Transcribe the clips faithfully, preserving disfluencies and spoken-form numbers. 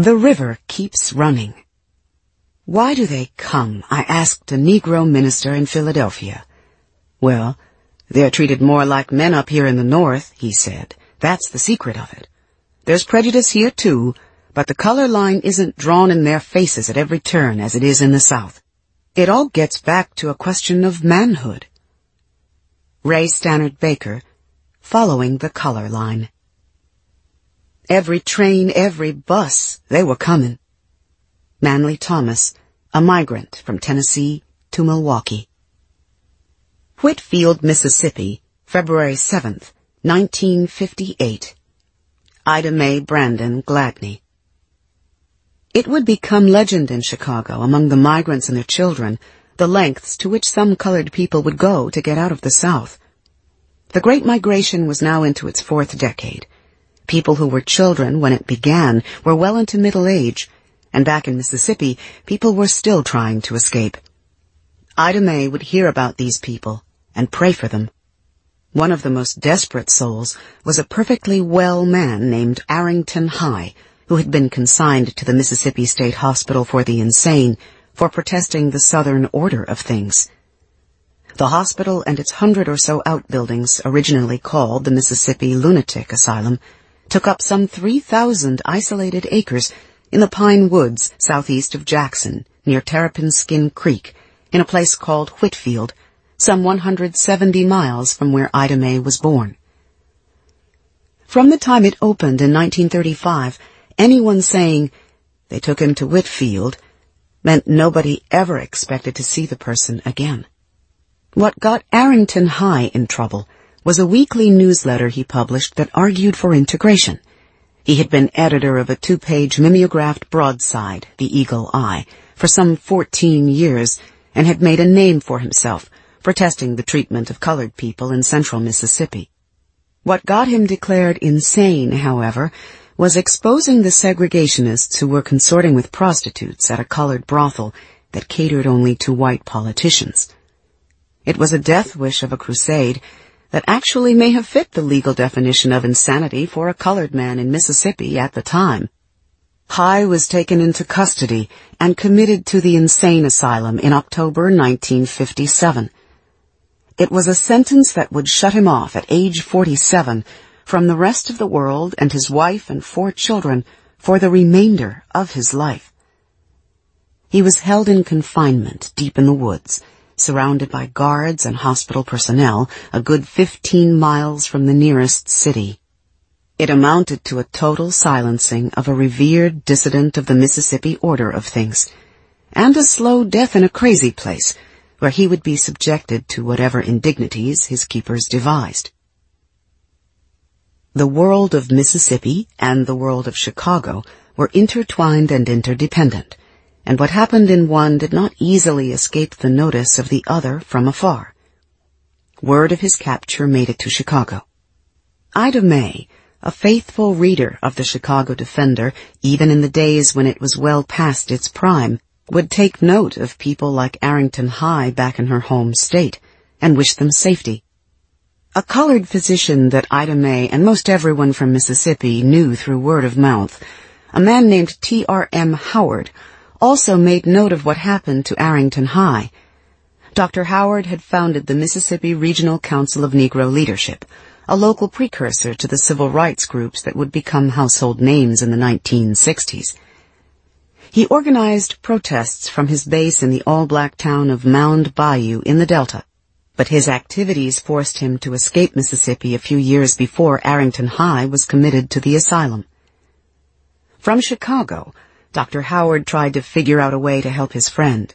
The river keeps running. Why do they come? I asked a Negro minister in Philadelphia. Well, they're treated more like men up here in the North, he said. That's the secret of it. There's prejudice here too, but the color line isn't drawn in their faces at every turn as it is in the South. It all gets back to a question of manhood. Ray Stannard Baker, Following the Color Line. Every train, every bus, they were coming. Manly Thomas, a migrant from Tennessee to Milwaukee. Whitfield, Mississippi, February seventh, nineteen fifty-eight. Ida Mae Brandon Gladney. It would become legend in Chicago among the migrants and their children, the lengths to which some colored people would go to get out of the South. The Great Migration was now into its fourth decade. People who were children when it began were well into middle age, and back in Mississippi, people were still trying to escape. Ida Mae would hear about these people and pray for them. One of the most desperate souls was a perfectly well man named Arrington High, who had been consigned to the Mississippi State Hospital for the Insane for protesting the Southern order of things. The hospital and its hundred or so outbuildings, originally called the Mississippi Lunatic Asylum, took up some three thousand isolated acres in the pine woods southeast of Jackson, near Terrapin Skin Creek, in a place called Whitfield, some one hundred seventy miles from where Ida Mae was born. From the time it opened in nineteen thirty-five, anyone saying, "They took him to Whitfield," meant nobody ever expected to see the person again. What got Arrington High in trouble was a weekly newsletter he published that argued for integration. He had been editor of a two-page mimeographed broadside, The Eagle Eye, for some fourteen years, and had made a name for himself, protesting the treatment of colored people in central Mississippi. What got him declared insane, however, was exposing the segregationists who were consorting with prostitutes at a colored brothel that catered only to white politicians. It was a death wish of a crusade that actually may have fit the legal definition of insanity for a colored man in Mississippi at the time. High was taken into custody and committed to the insane asylum in October nineteen fifty-seven. It was a sentence that would shut him off at age forty-seven from the rest of the world and his wife and four children for the remainder of his life. He was held in confinement deep in the woods, surrounded by guards and hospital personnel, a good fifteen miles from the nearest city. It amounted to a total silencing of a revered dissident of the Mississippi order of things, and a slow death in a crazy place, where he would be subjected to whatever indignities his keepers devised. The world of Mississippi and the world of Chicago were intertwined and interdependent, and what happened in one did not easily escape the notice of the other from afar. Word of his capture made it to Chicago. Ida Mae, a faithful reader of the Chicago Defender, even in the days when it was well past its prime, would take note of people like Arrington High back in her home state, and wish them safety. A colored physician that Ida Mae and most everyone from Mississippi knew through word of mouth, a man named T R M Howard, also made note of what happened to Arrington High. Doctor Howard had founded the Mississippi Regional Council of Negro Leadership, a local precursor to the civil rights groups that would become household names in the nineteen sixties. He organized protests from his base in the all-black town of Mound Bayou in the Delta, but his activities forced him to escape Mississippi a few years before Arrington High was committed to the asylum. From Chicago, Doctor Howard tried to figure out a way to help his friend.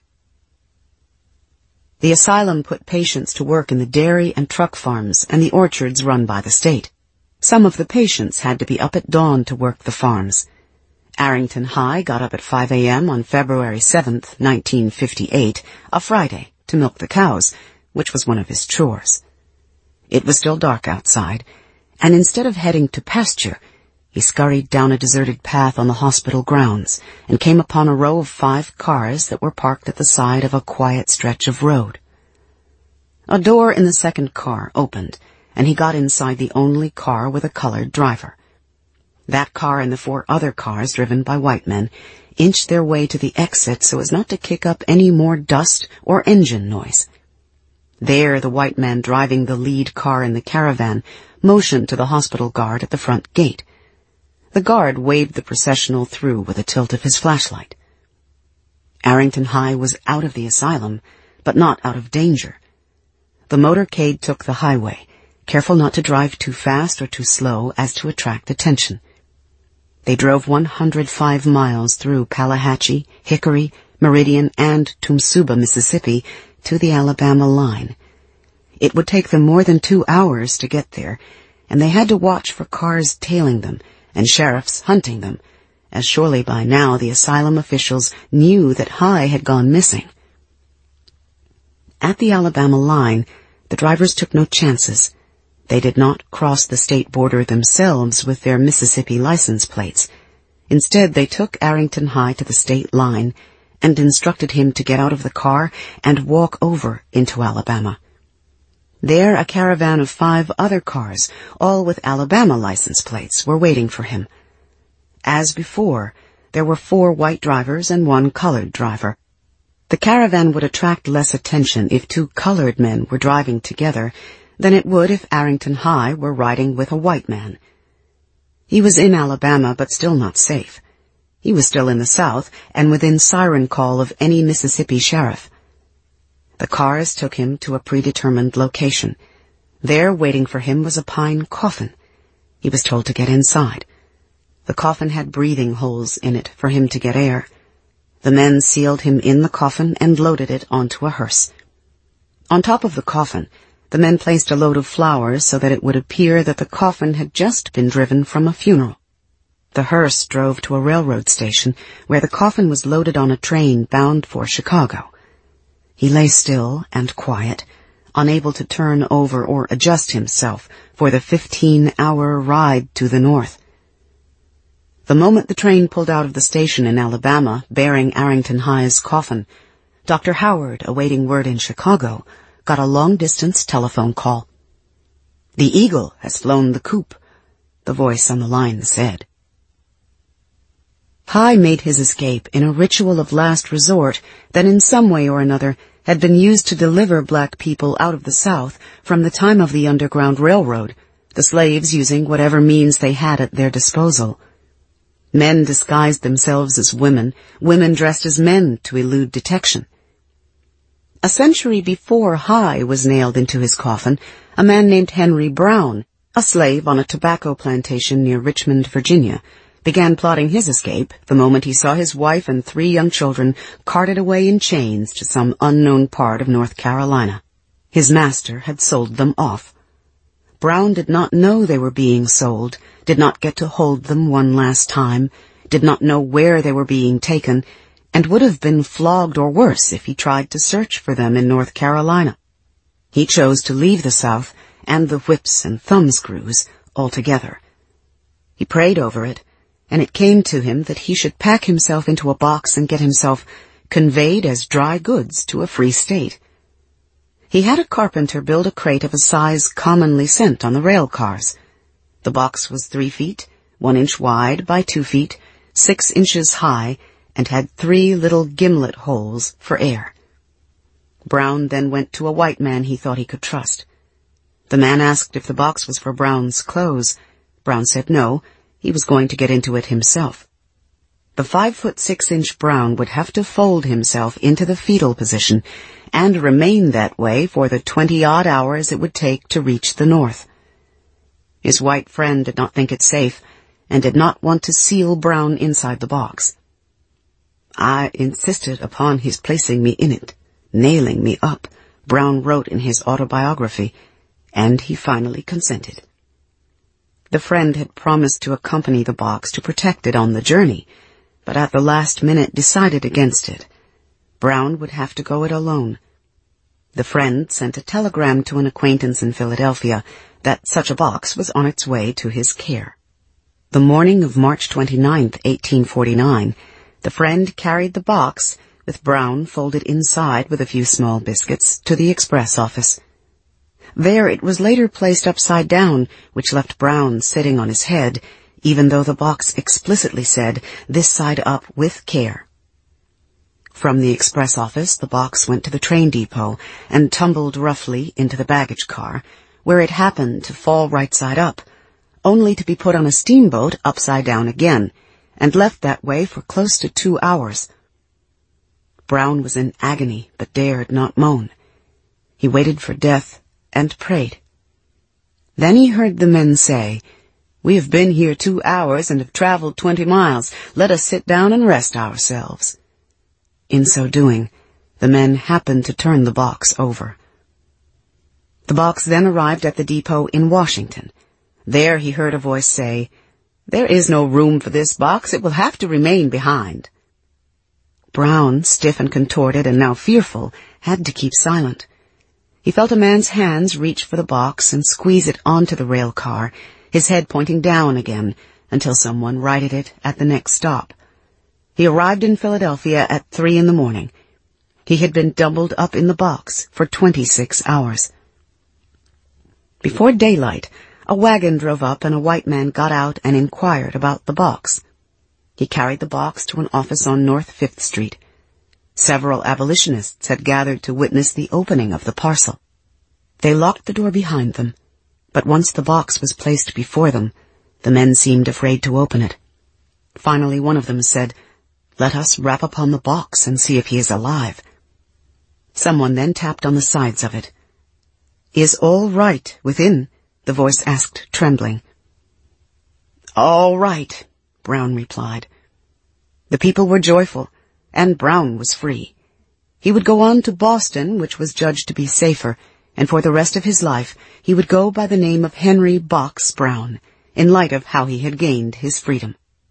The asylum put patients to work in the dairy and truck farms and the orchards run by the state. Some of the patients had to be up at dawn to work the farms. Arrington High got up at five a.m. on February seventh, nineteen fifty-eight, a Friday, to milk the cows, which was one of his chores. It was still dark outside, and instead of heading to pasture, he scurried down a deserted path on the hospital grounds and came upon a row of five cars that were parked at the side of a quiet stretch of road. A door in the second car opened, and he got inside the only car with a colored driver. That car and the four other cars driven by white men inched their way to the exit so as not to kick up any more dust or engine noise. There, the white man driving the lead car in the caravan motioned to the hospital guard at the front gate. The guard waved the processional through with a tilt of his flashlight. Arrington High was out of the asylum, but not out of danger. The motorcade took the highway, careful not to drive too fast or too slow as to attract attention. They drove one hundred five miles through Palahatchie, Hickory, Meridian, and Tumsuba, Mississippi, to the Alabama line. It would take them more than two hours to get there, and they had to watch for cars tailing them and sheriffs hunting them, as surely by now the asylum officials knew that High had gone missing. At the Alabama line, the drivers took no chances. They did not cross the state border themselves with their Mississippi license plates. Instead, they took Arrington High to the state line and instructed him to get out of the car and walk over into Alabama. There, a caravan of five other cars, all with Alabama license plates, were waiting for him. As before, there were four white drivers and one colored driver. The caravan would attract less attention if two colored men were driving together than it would if Arrington High were riding with a white man. He was in Alabama, but still not safe. He was still in the South and within siren call of any Mississippi sheriff. The cars took him to a predetermined location. There, waiting for him, was a pine coffin. He was told to get inside. The coffin had breathing holes in it for him to get air. The men sealed him in the coffin and loaded it onto a hearse. On top of the coffin, the men placed a load of flowers so that it would appear that the coffin had just been driven from a funeral. The hearse drove to a railroad station where the coffin was loaded on a train bound for Chicago. He lay still and quiet, unable to turn over or adjust himself for the fifteen-hour ride to the north. The moment the train pulled out of the station in Alabama, bearing Arrington High's coffin, Doctor Howard, awaiting word in Chicago, got a long-distance telephone call. "The Eagle has flown the coop," the voice on the line said. High made his escape in a ritual of last resort that in some way or another had been used to deliver black people out of the South from the time of the Underground Railroad, the slaves using whatever means they had at their disposal. Men disguised themselves as women, women dressed as men to elude detection. A century before High was nailed into his coffin, a man named Henry Brown, a slave on a tobacco plantation near Richmond, Virginia, began plotting his escape the moment he saw his wife and three young children carted away in chains to some unknown part of North Carolina. His master had sold them off. Brown did not know they were being sold, did not get to hold them one last time, did not know where they were being taken, and would have been flogged or worse if he tried to search for them in North Carolina. He chose to leave the South and the whips and thumbscrews altogether. He prayed over it, and it came to him that he should pack himself into a box and get himself conveyed as dry goods to a free state. He had a carpenter build a crate of a size commonly sent on the rail cars. The box was three feet, one inch wide by two feet, six inches high, and had three little gimlet holes for air. Brown then went to a white man he thought he could trust. The man asked if the box was for Brown's clothes. Brown said no. He was going to get into it himself. The five-foot-six-inch Brown would have to fold himself into the fetal position and remain that way for the twenty-odd hours it would take to reach the north. His white friend did not think it safe and did not want to seal Brown inside the box. "I insisted upon his placing me in it, nailing me up," Brown wrote in his autobiography, and he finally consented. The friend had promised to accompany the box to protect it on the journey, but at the last minute decided against it. Brown would have to go it alone. The friend sent a telegram to an acquaintance in Philadelphia that such a box was on its way to his care. The morning of March twenty-ninth, eighteen forty-nine, the friend carried the box, with Brown folded inside with a few small biscuits, to the express office. There it was later placed upside down, which left Brown sitting on his head, even though the box explicitly said, "This side up with care." From the express office, the box went to the train depot and tumbled roughly into the baggage car, where it happened to fall right side up, only to be put on a steamboat upside down again, and left that way for close to two hours. Brown was in agony, but dared not moan. He waited for death and prayed. Then he heard the men say, "We have been here two hours and have traveled twenty miles. Let us sit down and rest ourselves." In so doing, the men happened to turn the box over. The box then arrived at the depot in Washington. There he heard a voice say, "There is no room for this box. It will have to remain behind." Brown, stiff and contorted and now fearful, had to keep silent. He felt a man's hands reach for the box and squeeze it onto the rail car, his head pointing down again, until someone righted it at the next stop. He arrived in Philadelphia at three in the morning. He had been doubled up in the box for twenty-six hours. Before daylight, a wagon drove up and a white man got out and inquired about the box. He carried the box to an office on North Fifth Street. Several abolitionists had gathered to witness the opening of the parcel. They locked the door behind them, but once the box was placed before them, the men seemed afraid to open it. Finally, one of them said, "Let us rap upon the box and see if he is alive." Someone then tapped on the sides of it. "Is all right within?" the voice asked, trembling. "All right," Brown replied. The people were joyful, and Brown was free. He would go on to Boston, which was judged to be safer, and for the rest of his life he would go by the name of Henry Box Brown, in light of how he had gained his freedom.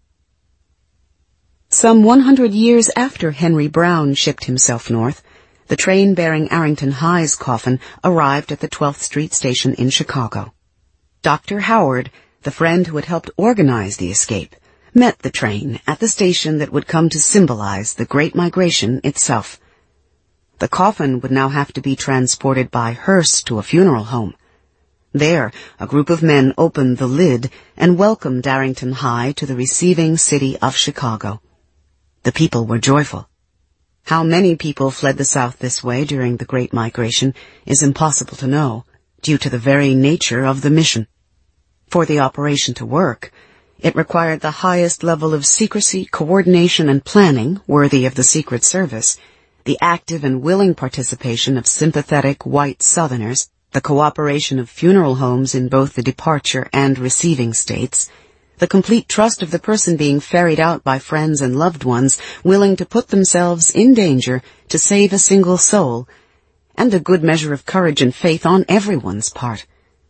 Some one hundred years after Henry Brown shipped himself north, the train bearing Arrington High's coffin arrived at the twelfth Street station in Chicago. Doctor Howard, the friend who had helped organize the escape, met the train at the station that would come to symbolize the Great Migration itself. The coffin would now have to be transported by hearse to a funeral home. There, a group of men opened the lid and welcomed Arrington High to the receiving city of Chicago. The people were joyful. How many people fled the South this way during the Great Migration is impossible to know, due to the very nature of the mission. For the operation to work, it required the highest level of secrecy, coordination, and planning worthy of the Secret Service, the active and willing participation of sympathetic white Southerners, the cooperation of funeral homes in both the departure and receiving states, the complete trust of the person being ferried out by friends and loved ones willing to put themselves in danger to save a single soul, and a good measure of courage and faith on everyone's part.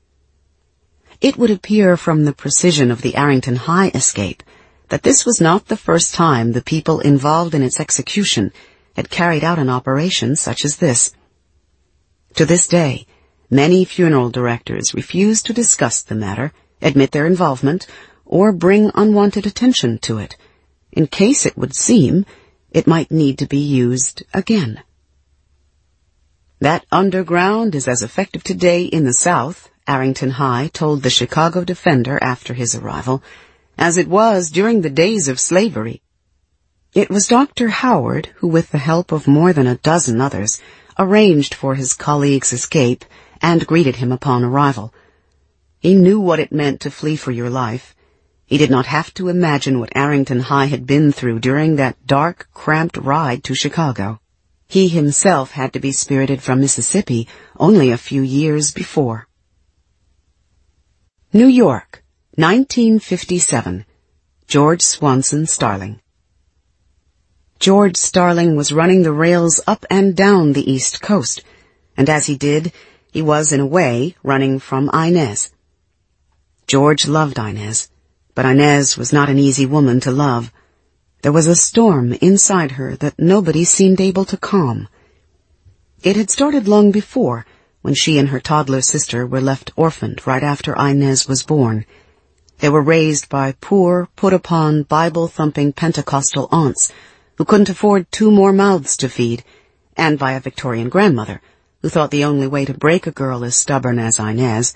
It would appear from the precision of the Arrington High escape that this was not the first time the people involved in its execution had carried out an operation such as this. To this day, many funeral directors refuse to discuss the matter, admit their involvement, or bring unwanted attention to it, in case it would seem it might need to be used again. That underground is as effective today in the South, Arrington High told the Chicago Defender after his arrival, as it was during the days of slavery. It was Doctor Howard who, with the help of more than a dozen others, arranged for his colleague's escape and greeted him upon arrival. He knew what it meant to flee for your life. He did not have to imagine what Arrington High had been through during that dark, cramped ride to Chicago. He himself had to be spirited from Mississippi only a few years before. New York, nineteen fifty-seven. George Swanson Starling. George Starling was running the rails up and down the East Coast, and as he did, he was, in a way, running from Inez. George loved Inez, but Inez was not an easy woman to love. There was a storm inside her that nobody seemed able to calm. It had started long before, when she and her toddler sister were left orphaned right after Inez was born. They were raised by poor, put-upon, Bible-thumping Pentecostal aunts who couldn't afford two more mouths to feed, and by a Victorian grandmother who thought the only way to break a girl as stubborn as Inez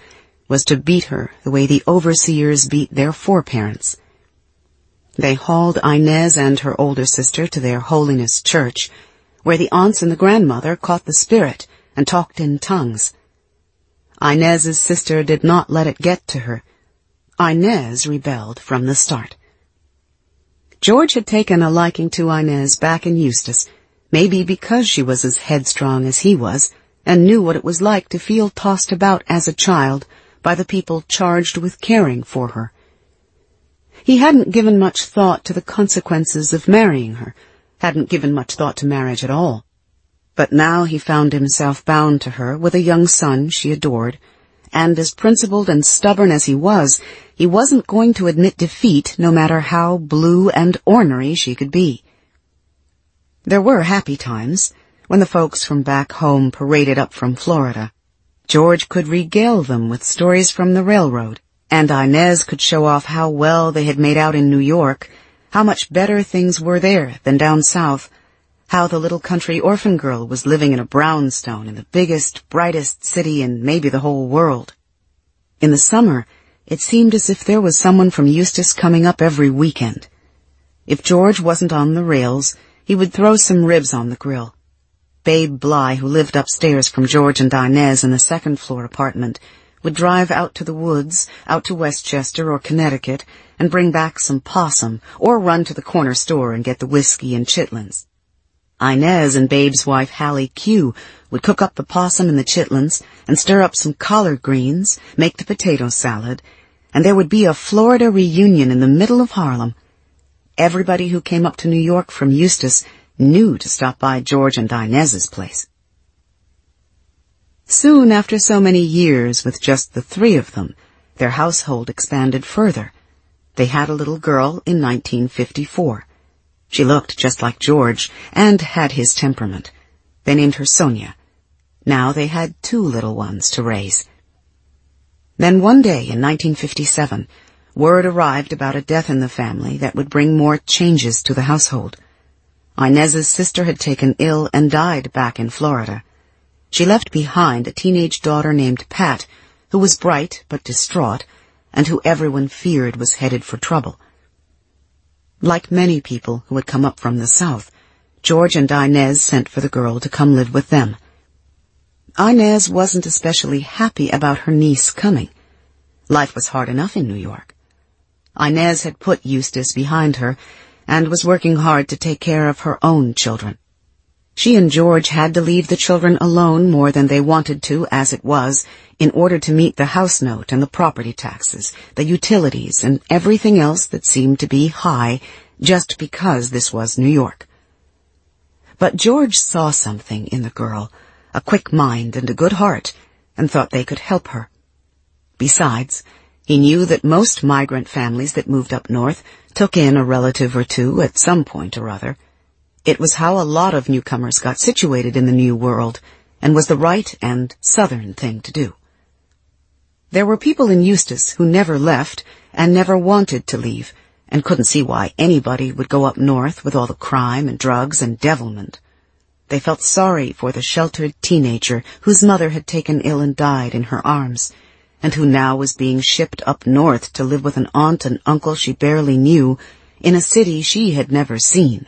was to beat her the way the overseers beat their foreparents. They hauled Inez and her older sister to their holiness church, where the aunts and the grandmother caught the spirit and talked in tongues. Inez's sister did not let it get to her. Inez rebelled from the start. George had taken a liking to Inez back in Eustis, maybe because she was as headstrong as he was, and knew what it was like to feel tossed about as a child by the people charged with caring for her. He hadn't given much thought to the consequences of marrying her, hadn't given much thought to marriage at all. But now he found himself bound to her with a young son she adored, and as principled and stubborn as he was, he wasn't going to admit defeat no matter how blue and ornery she could be. There were happy times, when the folks from back home paraded up from Florida. George could regale them with stories from the railroad, and Inez could show off how well they had made out in New York, how much better things were there than down south, how the little country orphan girl was living in a brownstone in the biggest, brightest city in maybe the whole world. In the summer, it seemed as if there was someone from Eustis coming up every weekend. If George wasn't on the rails, he would throw some ribs on the grill. Babe Bly, who lived upstairs from George and Inez in the second-floor apartment, would drive out to the woods, out to Westchester or Connecticut, and bring back some possum, or run to the corner store and get the whiskey and chitlins. Inez and Babe's wife Hallie Q would cook up the possum and the chitlins and stir up some collard greens, make the potato salad, and there would be a Florida reunion in the middle of Harlem. Everybody who came up to New York from Eustis knew to stop by George and Inez's place. Soon after so many years with just the three of them, their household expanded further. They had a little girl in nineteen fifty-four. She looked just like George and had his temperament. They named her Sonia. Now they had two little ones to raise. Then one day in nineteen fifty-seven, word arrived about a death in the family that would bring more changes to the household. Inez's sister had taken ill and died back in Florida. She left behind a teenage daughter named Pat, who was bright but distraught, and who everyone feared was headed for trouble. Like many people who had come up from the south, George and Inez sent for the girl to come live with them. Inez wasn't especially happy about her niece coming. Life was hard enough in New York. Inez had put Eustis behind her and was working hard to take care of her own children. She and George had to leave the children alone more than they wanted to, as it was, in order to meet the house note and the property taxes, the utilities, and everything else that seemed to be high just because this was New York. But George saw something in the girl, a quick mind and a good heart, and thought they could help her. Besides, he knew that most migrant families that moved up north took in a relative or two at some point or other. It was how a lot of newcomers got situated in the New World, and was the right and southern thing to do. There were people in Eustis who never left and never wanted to leave, and couldn't see why anybody would go up north with all the crime and drugs and devilment. They felt sorry for the sheltered teenager whose mother had taken ill and died in her arms, and who now was being shipped up north to live with an aunt and uncle she barely knew in a city she had never seen.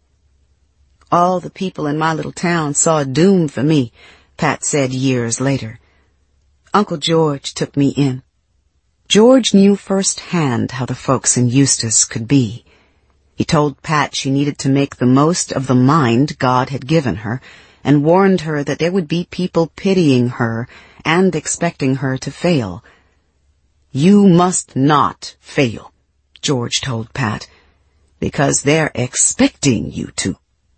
All the people in my little town saw doom for me, Pat said years later. Uncle George took me in. George knew firsthand how the folks in Eustis could be. He told Pat she needed to make the most of the mind God had given her, and warned her that there would be people pitying her and expecting her to fail. You must not fail, George told Pat, because they're expecting you to.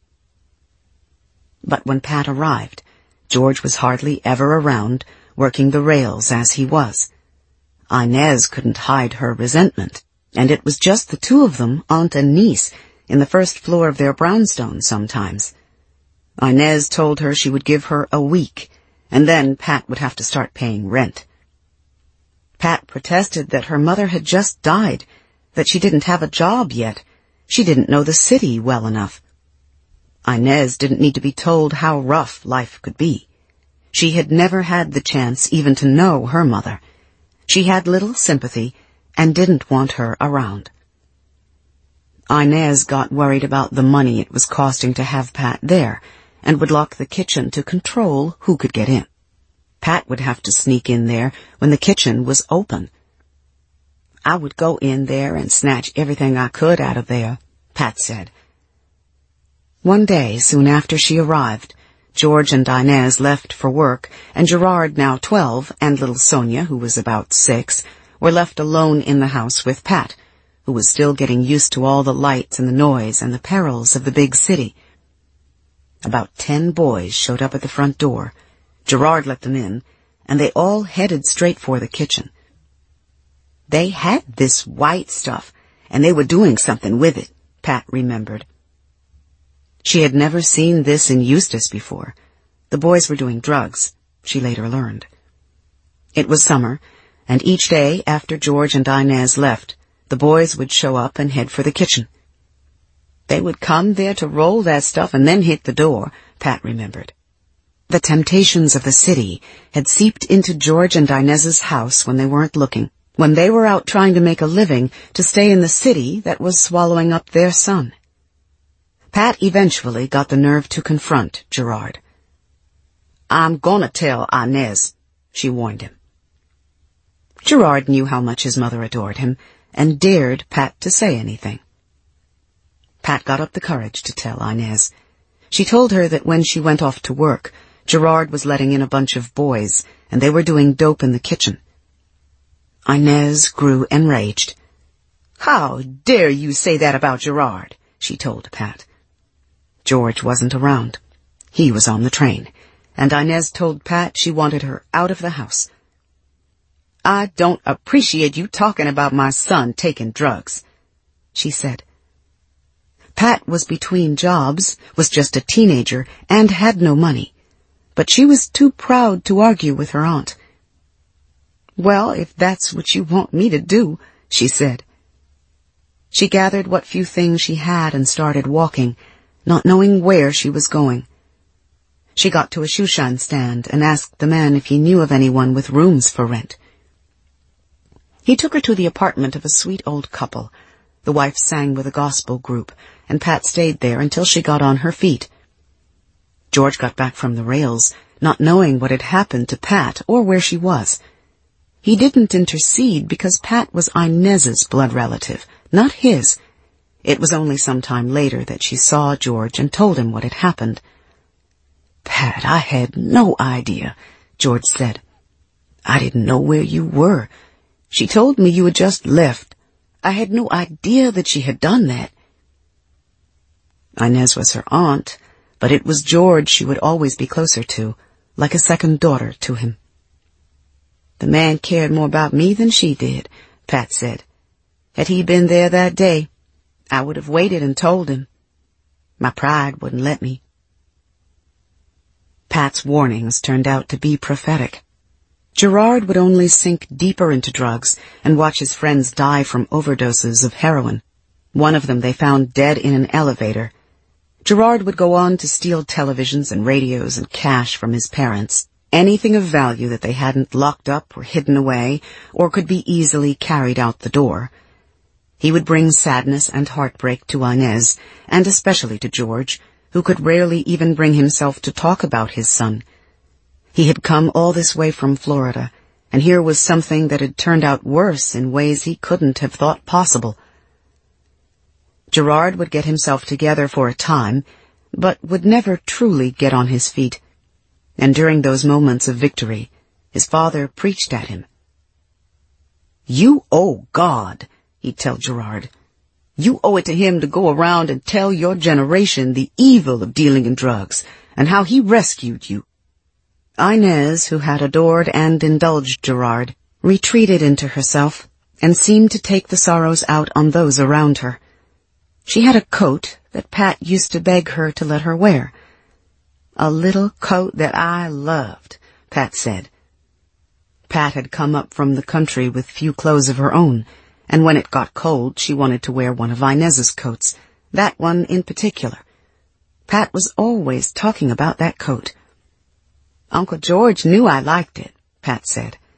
But when Pat arrived, George was hardly ever around, working the rails as he was. Inez couldn't hide her resentment, and it was just the two of them, aunt and niece, in the first floor of their brownstone sometimes. Inez told her she would give her a week, and then Pat would have to start paying rent. Pat protested that her mother had just died, that she didn't have a job yet. She didn't know the city well enough. Inez didn't need to be told how rough life could be. She had never had the chance even to know her mother. She had little sympathy and didn't want her around. Inez got worried about the money it was costing to have Pat there, and would lock the kitchen to control who could get in. Pat would have to sneak in there when the kitchen was open. I would go in there and snatch everything I could out of there, Pat said. One day, soon after she arrived, George and Inez left for work, and Gerard, now twelve, and little Sonia, who was about six, were left alone in the house with Pat, who was still getting used to all the lights and the noise and the perils of the big city. About ten boys showed up at the front door. Gerard let them in, and they all headed straight for the kitchen. They had this white stuff, and they were doing something with it, Pat remembered. She had never seen this in Eustis before. The boys were doing drugs, she later learned. It was summer, and each day after George and Inez left, the boys would show up and head for the kitchen. They would come there to roll that stuff and then hit the door, Pat remembered. The temptations of the city had seeped into George and Inez's house when they weren't looking, when they were out trying to make a living to stay in the city that was swallowing up their son. Pat eventually got the nerve to confront Gerard. "I'm gonna tell Inez," she warned him. Gerard knew how much his mother adored him, and dared Pat to say anything. Pat got up the courage to tell Inez. She told her that when she went off to work, Gerard was letting in a bunch of boys, and they were doing dope in the kitchen. Inez grew enraged. "How dare you say that about Gerard?" she told Pat. George wasn't around. He was on the train, and Inez told Pat she wanted her out of the house. "I don't appreciate you talking about my son taking drugs," she said. Pat was between jobs, was just a teenager, and had no money, but she was too proud to argue with her aunt. "Well, if that's what you want me to do," she said. She gathered what few things she had and started walking, not knowing where she was going. She got to a shoeshine stand and asked the man if he knew of anyone with rooms for rent. He took her to the apartment of a sweet old couple. The wife sang with a gospel group, and Pat stayed there until she got on her feet. George got back from the rails, not knowing what had happened to Pat or where she was. He didn't intercede because Pat was Inez's blood relative, not his. It was only some time later that she saw George and told him what had happened. "Pat, I had no idea," George said. "I didn't know where you were. She told me you had just left. I had no idea that she had done that." Inez was her aunt, but it was George she would always be closer to, like a second daughter to him. "The man cared more about me than she did," Pat said. "Had he been there that day, I would have waited and told him. My pride wouldn't let me." Pat's warnings turned out to be prophetic. Gerard would only sink deeper into drugs and watch his friends die from overdoses of heroin. One of them they found dead in an elevator. Gerard would go on to steal televisions and radios and cash from his parents, anything of value that they hadn't locked up or hidden away or could be easily carried out the door. He would bring sadness and heartbreak to Inez, and especially to George, who could rarely even bring himself to talk about his son. He had come all this way from Florida, and here was something that had turned out worse in ways he couldn't have thought possible. Gerard would get himself together for a time, but would never truly get on his feet. And during those moments of victory, his father preached at him. "You owe God," he'd tell Gerard. "You owe it to him to go around and tell your generation the evil of dealing in drugs, and how he rescued you." Inez, who had adored and indulged Gerard, retreated into herself and seemed to take the sorrows out on those around her. She had a coat that Pat used to beg her to let her wear. "A little coat that I loved," Pat said. Pat had come up from the country with few clothes of her own, and when it got cold she wanted to wear one of Inez's coats, that one in particular. Pat was always talking about that coat. "Uncle George knew I liked it," Pat said.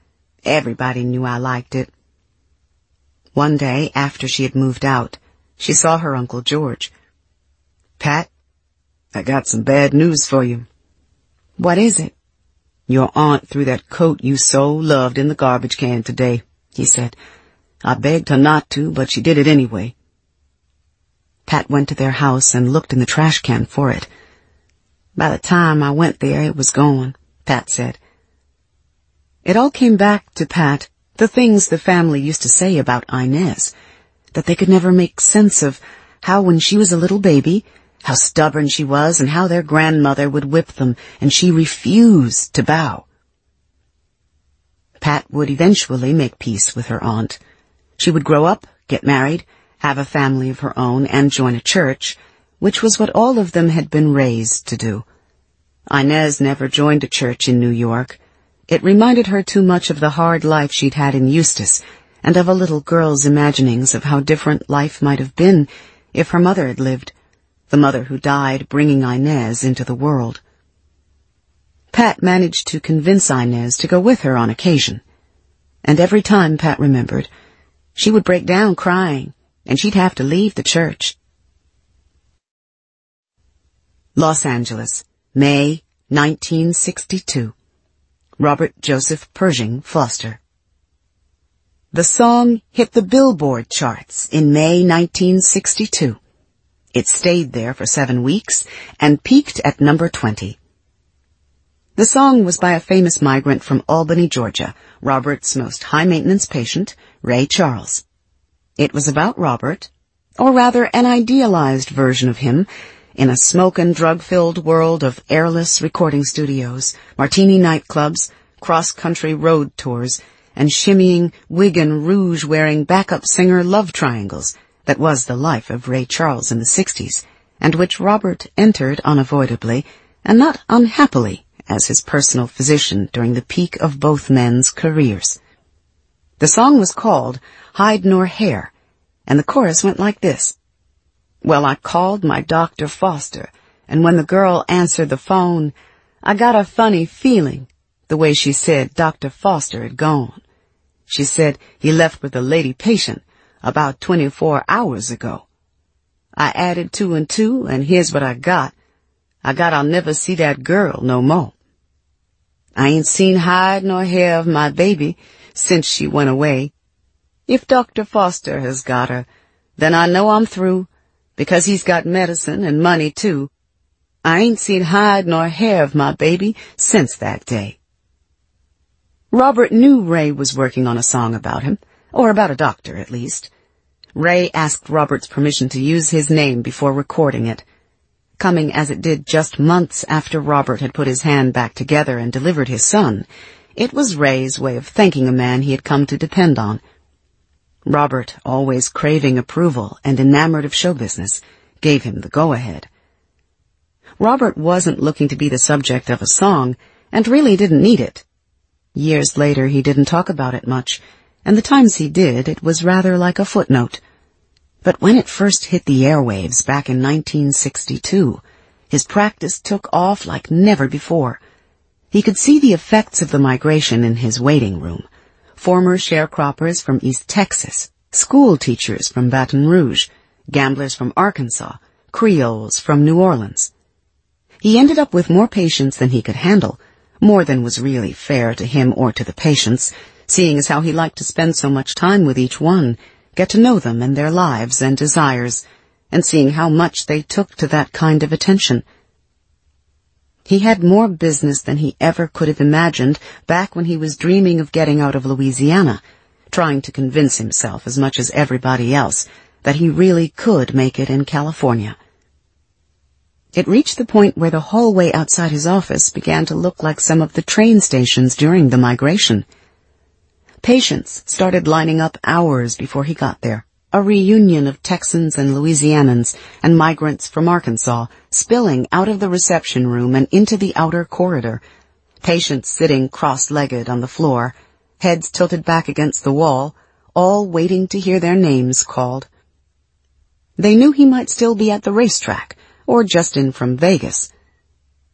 Everybody knew I liked it. One day, after she had moved out, she saw her Uncle George. "Pat, I got some bad news for you." "What is it?" "Your aunt threw that coat you so loved in the garbage can today," he said. "I begged her not to, but she did it anyway." Pat went to their house and looked in the trash can for it. "By the time I went there, it was gone," Pat said. It all came back to Pat, the things the family used to say about Inez, that they could never make sense of how when she was a little baby, how stubborn she was and how their grandmother would whip them and she refused to bow. Pat would eventually make peace with her aunt. She would grow up, get married, have a family of her own, and join a church, which was what all of them had been raised to do. Inez never joined a church in New York. It reminded her too much of the hard life she'd had in Eustis, and of a little girl's imaginings of how different life might have been if her mother had lived, the mother who died bringing Inez into the world. Pat managed to convince Inez to go with her on occasion, and every time Pat remembered, she would break down crying, and she'd have to leave the church. Los Angeles, May nineteen sixty-two. Robert Joseph Pershing Foster. The song hit the Billboard charts in May nineteen sixty-two. It stayed there for seven weeks and peaked at number twenty. The song was by a famous migrant from Albany, Georgia, Robert's most high-maintenance patient, Ray Charles. It was about Robert, or rather an idealized version of him, in a smoke and drug-filled world of airless recording studios, martini nightclubs, cross-country road tours, and shimmying wig and rouge-wearing backup singer love triangles that was the life of Ray Charles in the sixties, and which Robert entered unavoidably, and not unhappily, as his personal physician during the peak of both men's careers. The song was called Hide Nor Hair, and the chorus went like this. Well, I called my Doctor Foster, and when the girl answered the phone, I got a funny feeling, the way she said Doctor Foster had gone. She said he left with a lady patient about twenty-four hours ago. I added two and two, and here's what I got. I got I'll never see that girl no more. I ain't seen hide nor hair of my baby since she went away. If Doctor Foster has got her, then I know I'm through, because he's got medicine and money too. I ain't seen hide nor hair of my baby since that day. Robert knew Ray was working on a song about him, or about a doctor at least. Ray asked Robert's permission to use his name before recording it, coming as it did just months after Robert had put his hand back together and delivered his son. It was Ray's way of thanking a man he had come to depend on. Robert, always craving approval and enamored of show business, gave him the go-ahead. Robert wasn't looking to be the subject of a song, and really didn't need it. Years later he didn't talk about it much, and the times he did, it was rather like a footnote. But when it first hit the airwaves back in nineteen sixty-two, his practice took off like never before. He could see the effects of the migration in his waiting room. Former sharecroppers from East Texas, school teachers from Baton Rouge, gamblers from Arkansas, Creoles from New Orleans. He ended up with more patients than he could handle, more than was really fair to him or to the patients, seeing as how he liked to spend so much time with each one, get to know them and their lives and desires, and seeing how much they took to that kind of attention. He had more business than he ever could have imagined back when he was dreaming of getting out of Louisiana, trying to convince himself as much as everybody else that he really could make it in California. It reached the point where the hallway outside his office began to look like some of the train stations during the migration. Patients started lining up hours before he got there. A reunion of Texans and Louisianans and migrants from Arkansas spilling out of the reception room and into the outer corridor. Patients sitting cross-legged on the floor, heads tilted back against the wall, all waiting to hear their names called. They knew he might still be at the racetrack, or just in from Vegas.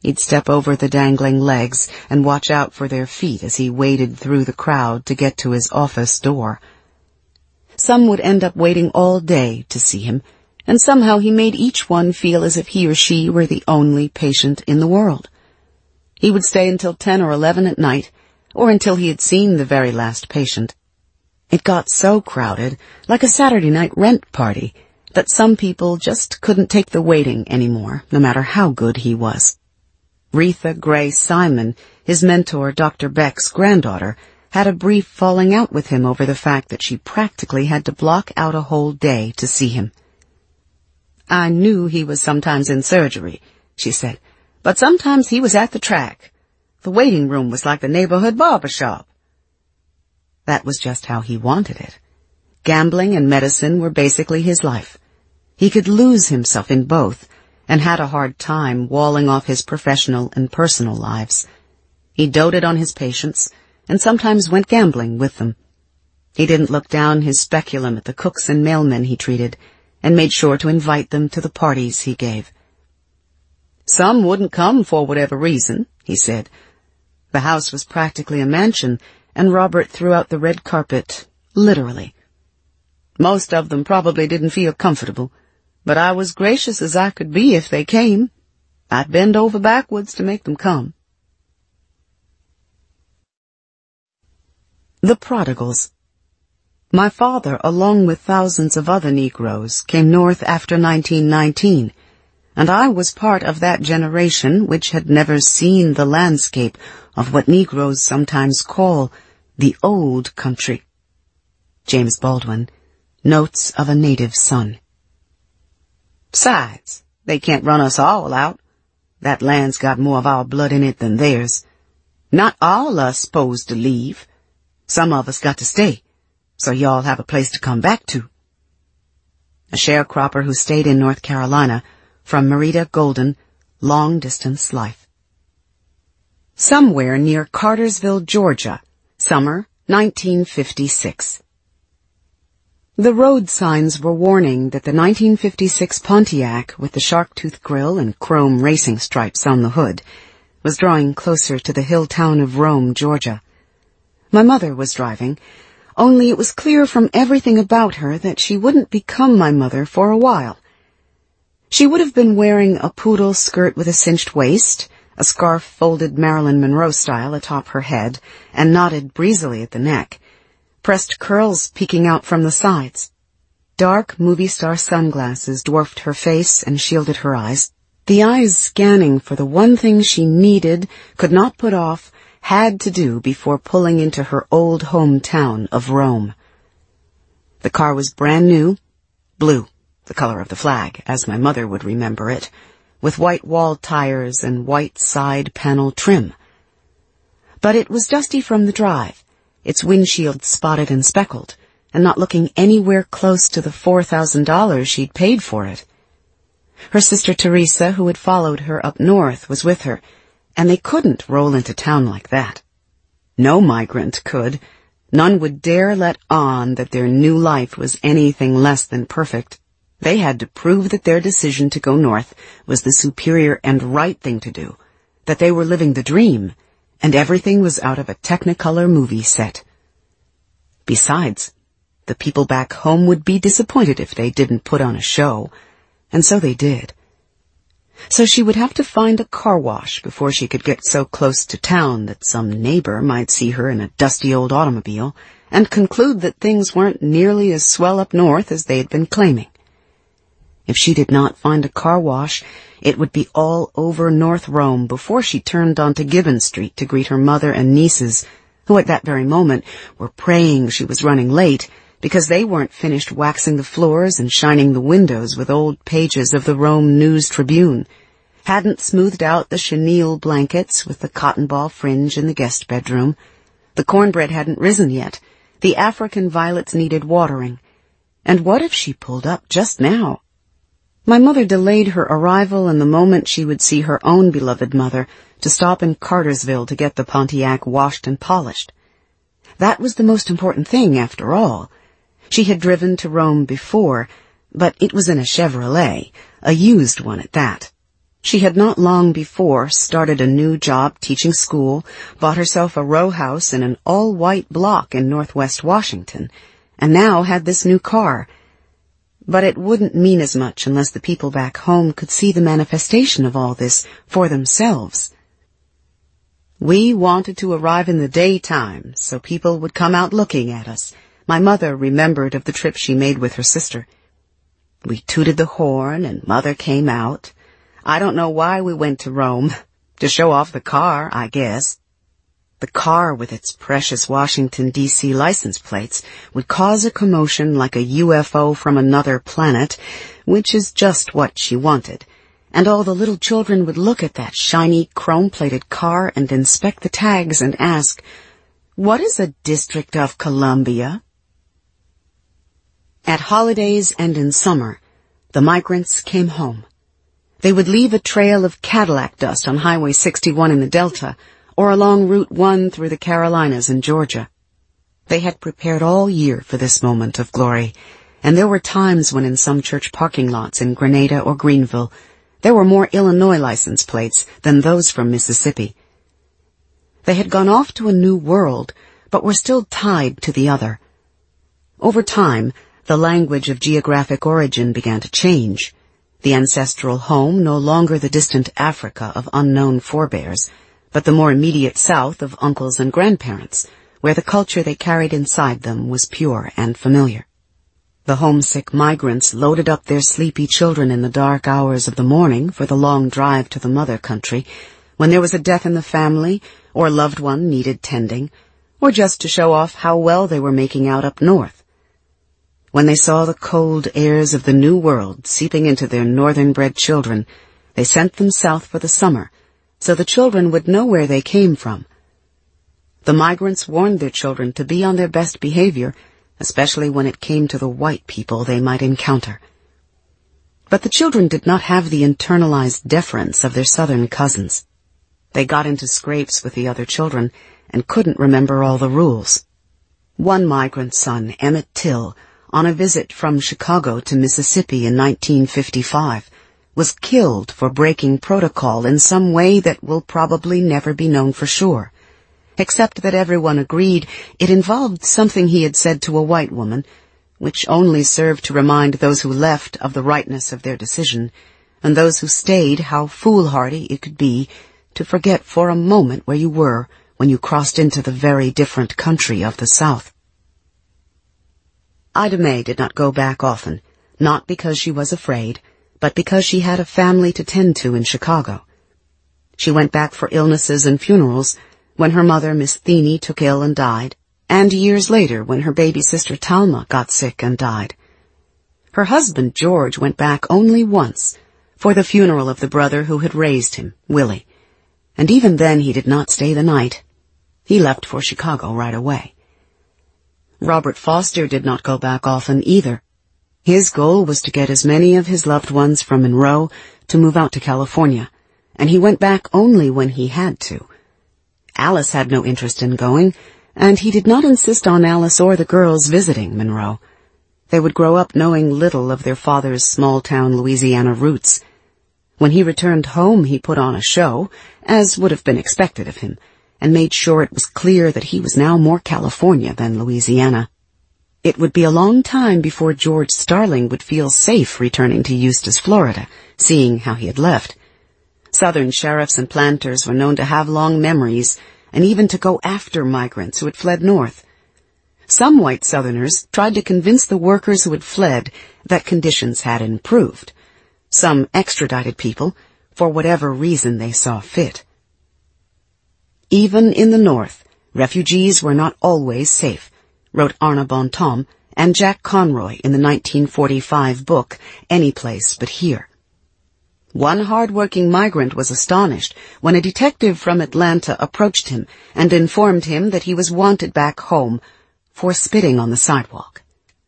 He'd step over the dangling legs and watch out for their feet as he waded through the crowd to get to his office door. Some would end up waiting all day to see him, and somehow he made each one feel as if he or she were the only patient in the world. He would stay until ten or eleven at night, or until he had seen the very last patient. It got so crowded, like a Saturday night rent party, that some people just couldn't take the waiting anymore, no matter how good he was. Retha Gray Simon, his mentor Doctor Beck's granddaughter, had a brief falling out with him over the fact that she practically had to block out a whole day to see him. "I knew he was sometimes in surgery," she said, "but sometimes he was at the track. The waiting room was like the neighborhood barber shop." That was just how he wanted it. Gambling and medicine were basically his life. He could lose himself in both, and had a hard time walling off his professional and personal lives. He doted on his patients, and sometimes went gambling with them. He didn't look down his speculum at the cooks and mailmen he treated, and made sure to invite them to the parties he gave. "Some wouldn't come for whatever reason," he said. The house was practically a mansion, and Robert threw out the red carpet, literally. "Most of them probably didn't feel comfortable, but I was gracious as I could be if they came. I'd bend over backwards to make them come." The Prodigals. My father, along with thousands of other Negroes, came north after nineteen nineteen, and I was part of that generation which had never seen the landscape of what Negroes sometimes call the old country. James Baldwin, Notes of a Native Son. "Besides, they can't run us all out. That land's got more of our blood in it than theirs. Not all us supposed to leave. Some of us got to stay, so y'all have a place to come back to." A sharecropper who stayed in North Carolina, from Merida Golden, Long Distance Life. Somewhere near Cartersville, Georgia, summer nineteen fifty-six. The road signs were warning that the nineteen fifty-six Pontiac, with the shark-tooth grille and chrome racing stripes on the hood, was drawing closer to the hill town of Rome, Georgia. My mother was driving, only it was clear from everything about her that she wouldn't become my mother for a while. She would have been wearing a poodle skirt with a cinched waist, a scarf folded Marilyn Monroe style atop her head and knotted breezily at the neck, pressed curls peeking out from the sides. Dark movie star sunglasses dwarfed her face and shielded her eyes, the eyes scanning for the one thing she needed, could not put off, had to do before pulling into her old hometown of Rome. The car was brand new, blue, the color of the flag, as my mother would remember it, with white wall tires and white side panel trim. But it was dusty from the drive, its windshield spotted and speckled, and not looking anywhere close to the four thousand dollars she'd paid for it. Her sister Teresa, who had followed her up north, was with her, and they couldn't roll into town like that. No migrant could. None would dare let on that their new life was anything less than perfect. They had to prove that their decision to go north was the superior and right thing to do, that they were living the dream, and everything was out of a Technicolor movie set. Besides, the people back home would be disappointed if they didn't put on a show, and so they did. So she would have to find a car wash before she could get so close to town that some neighbor might see her in a dusty old automobile and conclude that things weren't nearly as swell up north as they had been claiming. If she did not find a car wash, it would be all over North Rome before she turned onto Gibbon Street to greet her mother and nieces, who at that very moment were praying she was running late because they weren't finished waxing the floors and shining the windows with old pages of the Rome News Tribune, hadn't smoothed out the chenille blankets with the cotton ball fringe in the guest bedroom. The cornbread hadn't risen yet. The African violets needed watering. And what if she pulled up just now? My mother delayed her arrival and the moment she would see her own beloved mother to stop in Cartersville to get the Pontiac washed and polished. That was the most important thing, after all. She had driven to Rome before, but it was in a Chevrolet, a used one at that. She had not long before started a new job teaching school, bought herself a row house in an all-white block in northwest Washington, and now had this new car. But it wouldn't mean as much unless the people back home could see the manifestation of all this for themselves. We wanted to arrive in the daytime so people would come out looking at us. My mother remembered of the trip she made with her sister. We tooted the horn and Mother came out. I don't know why we went to Rome. To show off the car, I guess. The car with its precious Washington, D C license plates would cause a commotion like a U F O from another planet, which is just what she wanted. And all the little children would look at that shiny, chrome-plated car and inspect the tags and ask, "What is a District of Columbia?" At holidays and in summer, the migrants came home. They would leave a trail of Cadillac dust on Highway sixty-one in the Delta, or along Route one through the Carolinas and Georgia. They had prepared all year for this moment of glory, and there were times when in some church parking lots in Grenada or Greenville, there were more Illinois license plates than those from Mississippi. They had gone off to a new world, but were still tied to the other. Over time, the language of geographic origin began to change. The ancestral home no longer the distant Africa of unknown forebears, but the more immediate south of uncles and grandparents, where the culture they carried inside them was pure and familiar. The homesick migrants loaded up their sleepy children in the dark hours of the morning for the long drive to the mother country, when there was a death in the family, or a loved one needed tending, or just to show off how well they were making out up north. When they saw the cold airs of the new world seeping into their northern-bred children, they sent them south for the summer, so the children would know where they came from. The migrants warned their children to be on their best behavior, especially when it came to the white people they might encounter. But the children did not have the internalized deference of their southern cousins. They got into scrapes with the other children and couldn't remember all the rules. One migrant son, Emmett Till, on a visit from Chicago to Mississippi in nineteen fifty-five, was killed for breaking protocol in some way that will probably never be known for sure, except that everyone agreed it involved something he had said to a white woman, which only served to remind those who left of the rightness of their decision, and those who stayed how foolhardy it could be to forget for a moment where you were when you crossed into the very different country of the South. Ida May did not go back often, not because she was afraid, but because she had a family to tend to in Chicago. She went back for illnesses and funerals, when her mother, Miss Theeney, took ill and died, and years later when her baby sister Talma got sick and died. Her husband, George, went back only once, for the funeral of the brother who had raised him, Willie, and even then he did not stay the night. He left for Chicago right away. Robert Foster did not go back often either. His goal was to get as many of his loved ones from Monroe to move out to California, and he went back only when he had to. Alice had no interest in going, and he did not insist on Alice or the girls visiting Monroe. They would grow up knowing little of their father's small-town Louisiana roots. When he returned home, he put on a show, as would have been expected of him, and made sure it was clear that he was now more California than Louisiana. It would be a long time before George Starling would feel safe returning to Eustis, Florida, seeing how he had left. Southern sheriffs and planters were known to have long memories, and even to go after migrants who had fled north. Some white Southerners tried to convince the workers who had fled that conditions had improved. Some extradited people, for whatever reason they saw fit. Even in the north, refugees were not always safe, wrote Arna Bontom and Jack Conroy in the nineteen forty-five book, Any Place But Here. One hard-working migrant was astonished when a detective from Atlanta approached him and informed him that he was wanted back home for spitting on the sidewalk.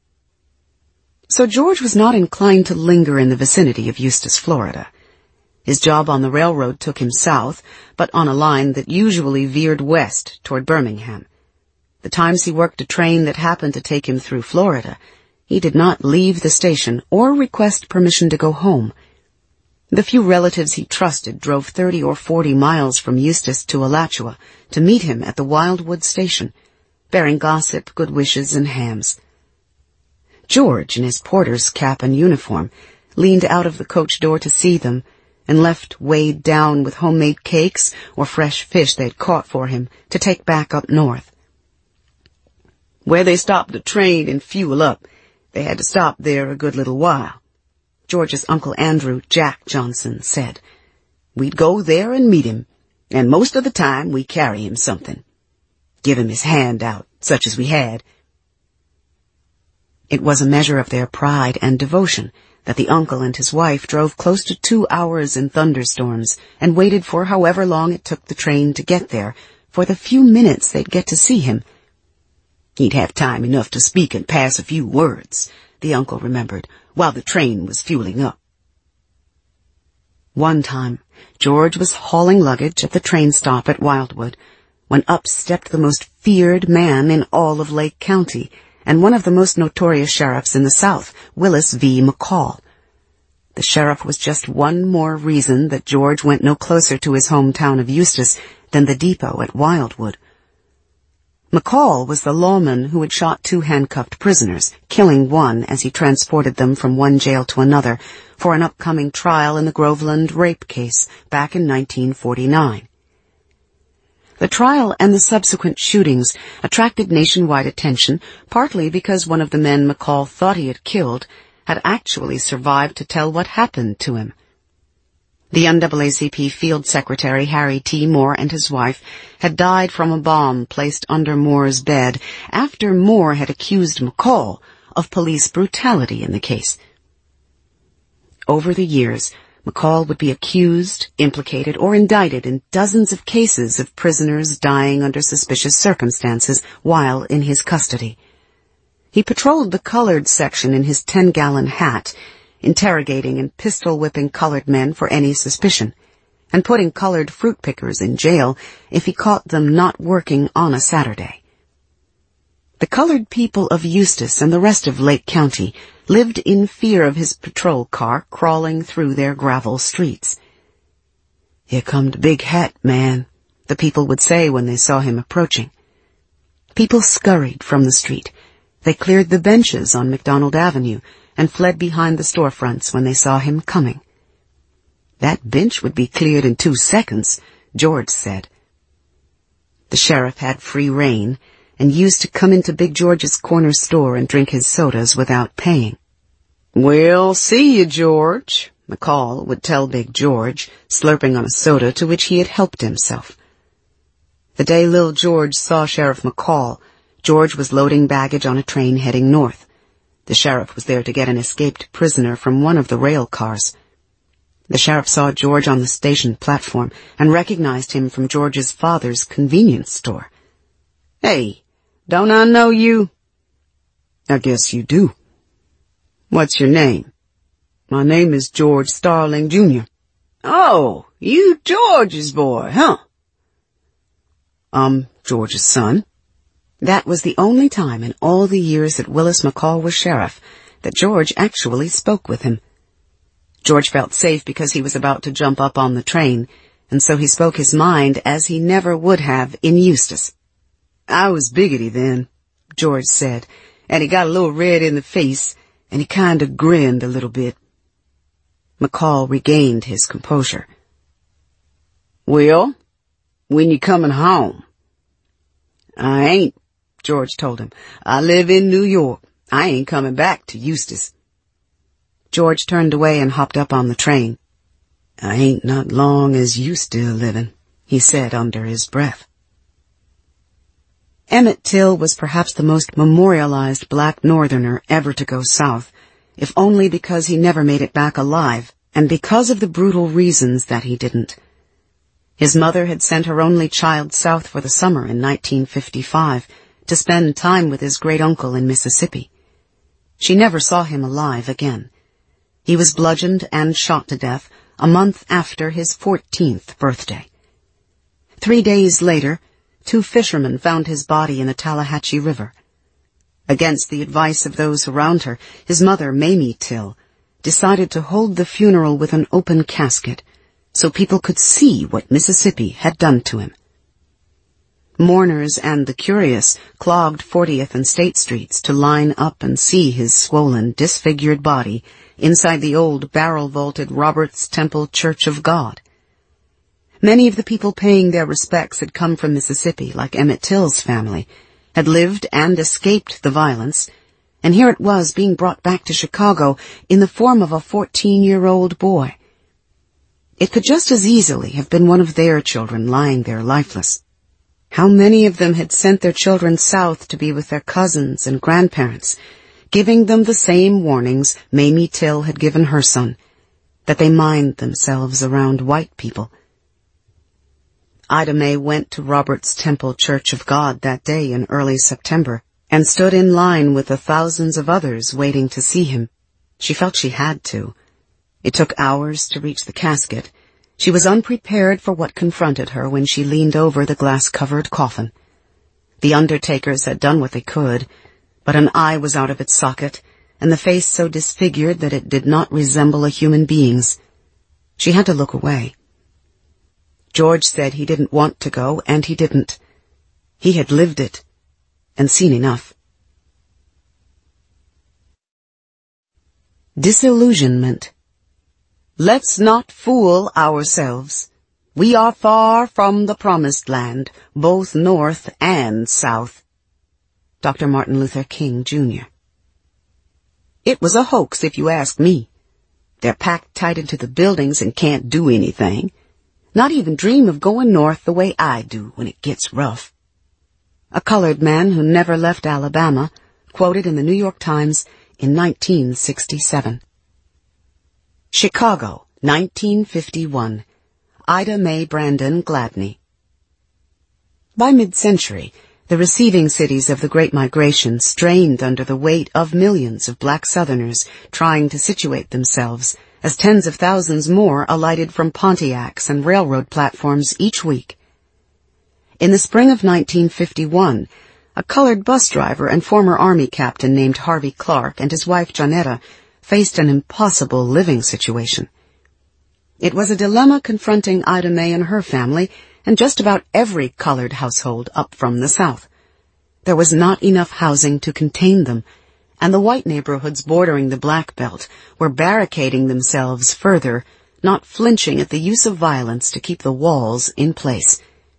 So George was not inclined to linger in the vicinity of Eustis, Florida. His job on the railroad took him south, but on a line that usually veered west toward Birmingham. The times he worked a train that happened to take him through Florida, he did not leave the station or request permission to go home. The few relatives he trusted drove thirty or forty miles from Eustis to Alachua to meet him at the Wildwood station, bearing gossip, good wishes, and hams. George, in his porter's cap and uniform, leaned out of the coach door to see them, and left weighed down with homemade cakes or fresh fish they'd caught for him to take back up north. Where they stopped the train and fuel up, they had to stop there a good little while. George's Uncle Andrew, Jack Johnson, said, "We'd go there and meet him, and most of the time we carry him something. Give him his hand out, such as we had." It was a measure of their pride and devotion that the uncle and his wife drove close to two hours in thunderstorms and waited for however long it took the train to get there for the few minutes they'd get to see him. He'd have time enough to speak and pass a few words, the uncle remembered, while the train was fueling up. One time, George was hauling luggage at the train stop at Wildwood, when up stepped the most feared man in all of Lake County, and one of the most notorious sheriffs in the South, Willis V. McCall. The sheriff was just one more reason that George went no closer to his hometown of Eustis than the depot at Wildwood. McCall was the lawman who had shot two handcuffed prisoners, killing one as he transported them from one jail to another for an upcoming trial in the Groveland rape case back in nineteen forty-nine. The trial and the subsequent shootings attracted nationwide attention, partly because one of the men McCall thought he had killed had actually survived to tell what happened to him. The N double A C P Field Secretary Harry T. Moore and his wife had died from a bomb placed under Moore's bed after Moore had accused McCall of police brutality in the case. Over the years, McCall would be accused, implicated, or indicted in dozens of cases of prisoners dying under suspicious circumstances while in his custody. He patrolled the colored section in his ten-gallon hat, interrogating and pistol-whipping colored men for any suspicion, and putting colored fruit pickers in jail if he caught them not working on a Saturday. The colored people of Eustis and the rest of Lake County lived in fear of his patrol car crawling through their gravel streets. "Here come the big hat man," the people would say when they saw him approaching. People scurried from the street. They cleared the benches on McDonald Avenue and fled behind the storefronts when they saw him coming. "That bench would be cleared in two seconds, George said. The sheriff had free rein and used to come into Big George's corner store and drink his sodas without paying. "Well, see you, George," McCall would tell Big George, slurping on a soda to which he had helped himself. The day Lil George saw Sheriff McCall, George was loading baggage on a train heading north. The sheriff was there to get an escaped prisoner from one of the rail cars. The sheriff saw George on the station platform and recognized him from George's father's convenience store. "Hey, don't I know you?" "I guess you do." "What's your name?" "My name is George Starling, Junior" "Oh, you George's boy, huh?" "I'm George's son." That was the only time in all the years that Willis McCall was sheriff that George actually spoke with him. George felt safe because he was about to jump up on the train, and so he spoke his mind as he never would have in Eustis. "I was biggity then," George said, and he got a little red in the face, and he kind of grinned a little bit. McCall regained his composure. "Well, when you comin' home?" "I ain't," George told him. "I live in New York. I ain't coming back to Eustis." George turned away and hopped up on the train. "I ain't not long as you still livin'," he said under his breath. Emmett Till was perhaps the most memorialized black northerner ever to go south, if only because he never made it back alive, and because of the brutal reasons that he didn't. His mother had sent her only child south for the summer in nineteen fifty-five to spend time with his great-uncle in Mississippi. She never saw him alive again. He was bludgeoned and shot to death a month after his fourteenth birthday. Three days later, two fishermen found his body in the Tallahatchie River. Against the advice of those around her, his mother, Mamie Till, decided to hold the funeral with an open casket so people could see what Mississippi had done to him. Mourners and the curious clogged fortieth and State Streets to line up and see his swollen, disfigured body inside the old barrel-vaulted Roberts Temple Church of God. Many of the people paying their respects had come from Mississippi, like Emmett Till's family, had lived and escaped the violence, and here it was being brought back to Chicago in the form of a fourteen-year-old boy. It could just as easily have been one of their children lying there lifeless. How many of them had sent their children south to be with their cousins and grandparents, giving them the same warnings Mamie Till had given her son, that they mind themselves around white people. Ida May went to Roberts Temple Church of God that day in early September and stood in line with the thousands of others waiting to see him. She felt she had to. It took hours to reach the casket. She was unprepared for what confronted her when she leaned over the glass-covered coffin. The undertakers had done what they could, but an eye was out of its socket, and the face so disfigured that it did not resemble a human being's. She had to look away. George said he didn't want to go, and he didn't. He had lived it, and seen enough. Disillusionment. Let's not fool ourselves. We are far from the promised land, both north and south. Doctor Martin Luther King, Junior It was a hoax, if you ask me. They're packed tight into the buildings and can't do anything. Not even dream of going north the way I do when it gets rough. A colored man who never left Alabama, quoted in the New York Times in nineteen sixty-seven. Chicago, nineteen fifty-one. Ida May Brandon Gladney. By mid-century, the receiving cities of the Great Migration strained under the weight of millions of black Southerners trying to situate themselves, as tens of thousands more alighted from Pontiacs and railroad platforms each week. In the spring of nineteen fifty-one, a colored bus driver and former Army captain named Harvey Clark and his wife Janetta faced an impossible living situation. It was a dilemma confronting Ida May and her family and just about every colored household up from the South. There was not enough housing to contain them, and the white neighborhoods bordering the Black Belt were barricading themselves further, not flinching at the use of violence to keep the walls in place.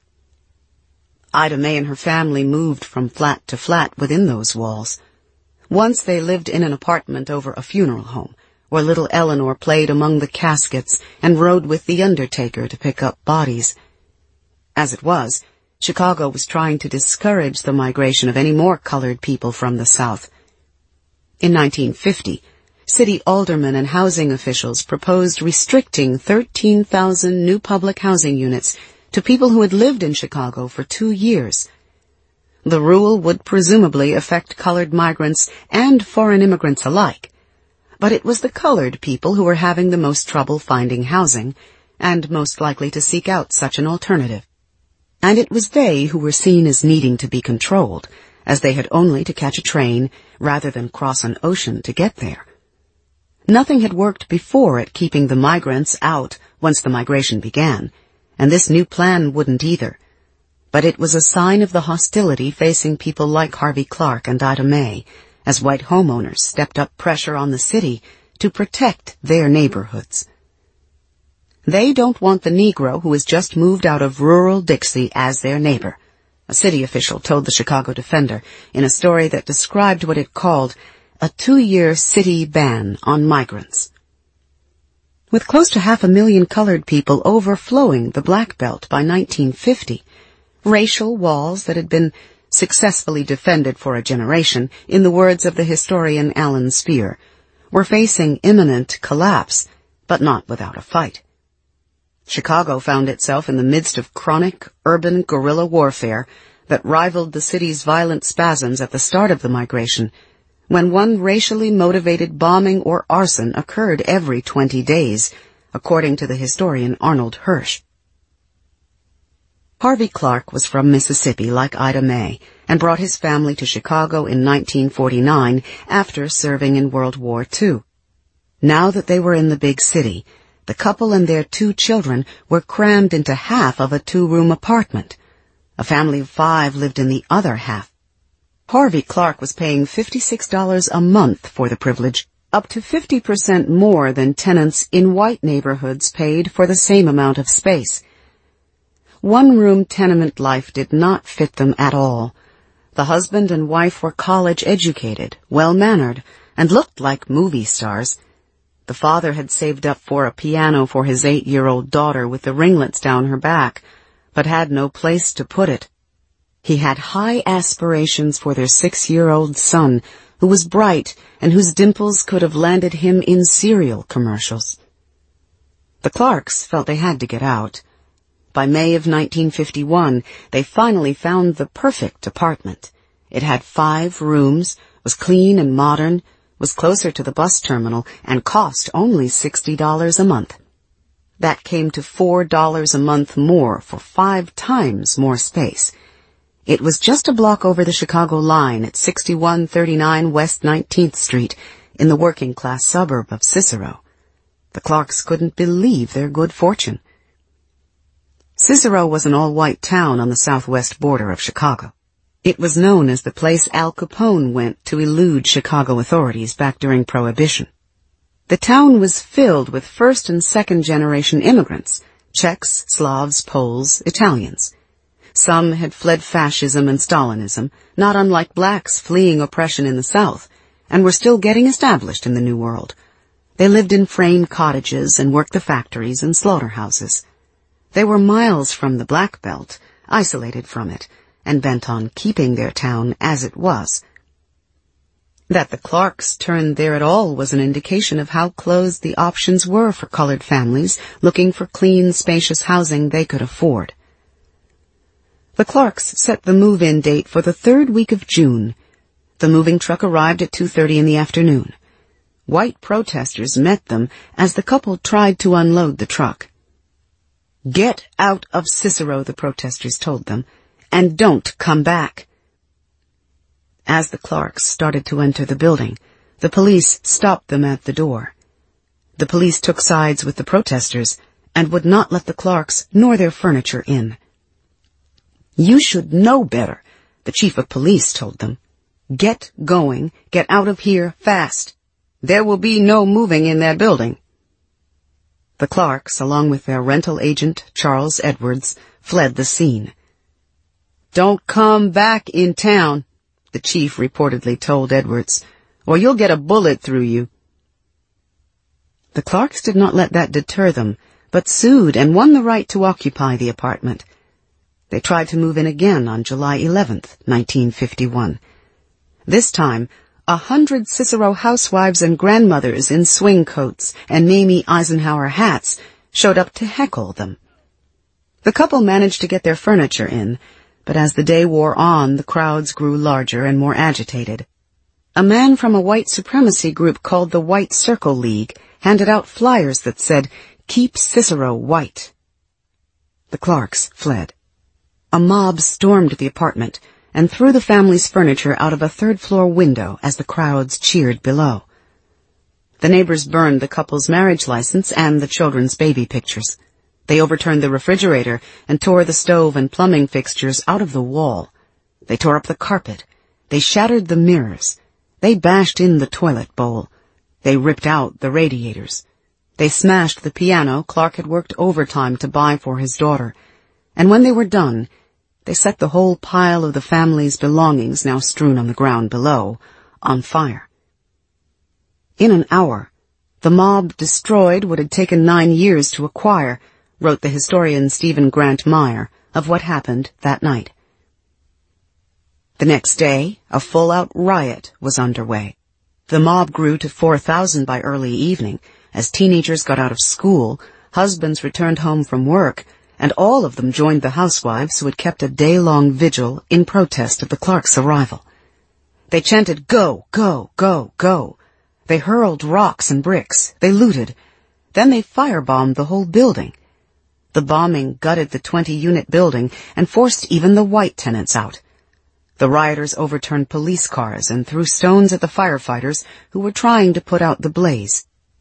Ida May and her family moved from flat to flat within those walls. Once they lived in an apartment over a funeral home, where little Eleanor played among the caskets and rode with the undertaker to pick up bodies. As it was, Chicago was trying to discourage the migration of any more colored people from the South. In nineteen fifty, city aldermen and housing officials proposed restricting thirteen thousand new public housing units to people who had lived in Chicago for two years. The rule would presumably affect colored migrants and foreign immigrants alike, but it was the colored people who were having the most trouble finding housing, and most likely to seek out such an alternative. And it was they who were seen as needing to be controlled, as they had only to catch a train rather than cross an ocean to get there. Nothing had worked before at keeping the migrants out once the migration began, and this new plan wouldn't either. But it was a sign of the hostility facing people like Harvey Clark and Ida May, as white homeowners stepped up pressure on the city to protect their neighborhoods. They don't want the Negro who has just moved out of rural Dixie as their neighbor, a city official told the Chicago Defender in a story that described what it called a two-year city ban on migrants. With close to half a million colored people overflowing the Black Belt by nineteen fifty, racial walls that had been successfully defended for a generation, in the words of the historian Alan Speer, were facing imminent collapse, but not without a fight. Chicago found itself in the midst of chronic urban guerrilla warfare that rivaled the city's violent spasms at the start of the migration, when one racially motivated bombing or arson occurred every twenty days, according to the historian Arnold Hirsch. Harvey Clark was from Mississippi like Ida May, and brought his family to Chicago in nineteen forty-nine after serving in World War Two. Now that they were in the big city, the couple and their two children were crammed into half of a two-room apartment. A family of five lived in the other half. Harvey Clark was paying fifty-six dollars a month for the privilege, up to fifty percent more than tenants in white neighborhoods paid for the same amount of space. One-room tenement life did not fit them at all. The husband and wife were college-educated, well-mannered, and looked like movie stars. The father had saved up for a piano for his eight-year-old daughter with the ringlets down her back, but had no place to put it. He had high aspirations for their six-year-old son, who was bright and whose dimples could have landed him in cereal commercials. The Clarks felt they had to get out. By May of nineteen fifty-one, they finally found the perfect apartment. It had five rooms, was clean and modern, was closer to the bus terminal, and cost only sixty dollars a month. That came to four dollars a month more for five times more space. It was just a block over the Chicago line at sixty-one thirty-nine West nineteenth Street in the working-class suburb of Cicero. The Clarks couldn't believe their good fortune. Cicero was an all-white town on the southwest border of Chicago. It was known as the place Al Capone went to elude Chicago authorities back during Prohibition. The town was filled with first- and second-generation immigrants, Czechs, Slavs, Poles, Italians. Some had fled fascism and Stalinism, not unlike blacks fleeing oppression in the South, and were still getting established in the New World. They lived in frame cottages and worked the factories and slaughterhouses. They were miles from the Black Belt, isolated from it, and bent on keeping their town as it was. That the Clarks turned there at all was an indication of how closed the options were for colored families looking for clean, spacious housing they could afford. The Clarks set the move-in date for the third week of June. The moving truck arrived at two thirty in the afternoon. White protesters met them as the couple tried to unload the truck. "Get out of Cicero," the protesters told them, "and don't come back." As the Clarks started to enter the building, the police stopped them at the door. The police took sides with the protesters and would not let the Clarks nor their furniture in. "You should know better," the chief of police told them. "Get going, get out of here fast. There will be no moving in that building." The Clarks, along with their rental agent, Charles Edwards, fled the scene. "Don't come back in town," the chief reportedly told Edwards, "or you'll get a bullet through you." The Clarks did not let that deter them, but sued and won the right to occupy the apartment. They tried to move in again on July eleventh, nineteen fifty-one. This time, a hundred Cicero housewives and grandmothers in swing coats and Mamie Eisenhower hats showed up to heckle them. The couple managed to get their furniture in, but as the day wore on, the crowds grew larger and more agitated. A man from a white supremacy group called the White Circle League handed out flyers that said, "Keep Cicero white." The Clarks fled. A mob stormed the apartment and threw the family's furniture out of a third-floor window as the crowds cheered below. The neighbors burned the couple's marriage license and the children's baby pictures. They overturned the refrigerator and tore the stove and plumbing fixtures out of the wall. They tore up the carpet. They shattered the mirrors. They bashed in the toilet bowl. They ripped out the radiators. They smashed the piano Clark had worked overtime to buy for his daughter. And when they were done, they set the whole pile of the family's belongings, now strewn on the ground below, on fire. In an hour, the mob destroyed what had taken nine years to acquire, wrote the historian Stephen Grant Meyer of what happened that night. The next day, a full-out riot was underway. The mob grew to four thousand by early evening, as teenagers got out of school, husbands returned home from work, and all of them joined the housewives who had kept a day-long vigil in protest of the Clarks' arrival. They chanted, "Go, go, go, go." They hurled rocks and bricks. They looted. Then they firebombed the whole building. The bombing gutted the twenty-unit building and forced even the white tenants out. The rioters overturned police cars and threw stones at the firefighters who were trying to put out the blaze.